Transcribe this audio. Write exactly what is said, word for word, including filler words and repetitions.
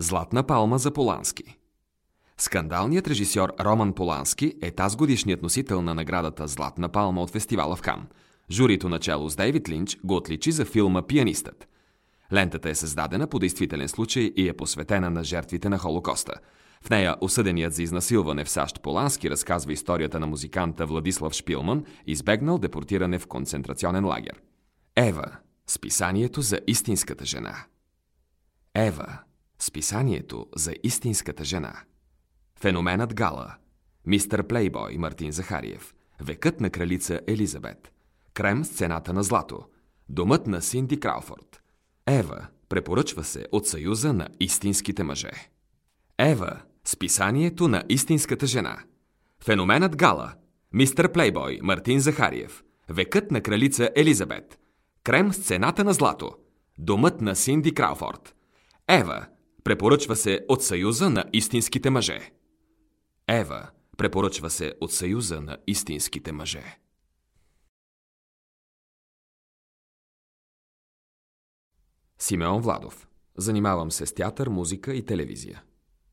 Златна палма за Полански. Скандалният режисьор Роман Полански е тазгодишният носител на наградата Златна палма от фестивала в Кан. Журито начело с Дейвид Линч го отличи за филма «Пианистът». Лентата е създадена по действителен случай и е посветена на жертвите на Холокоста. В нея осъденият за изнасилване в САЩ Полански разказва историята на музиканта Владислав Шпилман, избегнал депортиране в концентрационен лагер. Ева – списанието за истинската жена. Ева – списанието за истинската жена. Феноменът Гала. Мистер Плейбой Мартин Захариев. Векът на кралица Елизабет. Крем с цената на злато. Домът на Синди Крауфорд. Ева препоръчва се от Съюза на истинските мъже. Ева – списанието на истинската жена. Феноменът Гала. Мистер Плейбой Мартин Захариев. Векът на кралица Елизабет. Крем с цената на злато. Домът на Синди Крауфорд. Ева препоръчва се от Съюза на истинските мъже. Ева препоръчва се от Съюза на истинските мъже. Симеон Владов. Занимавам се с театър, музика и телевизия.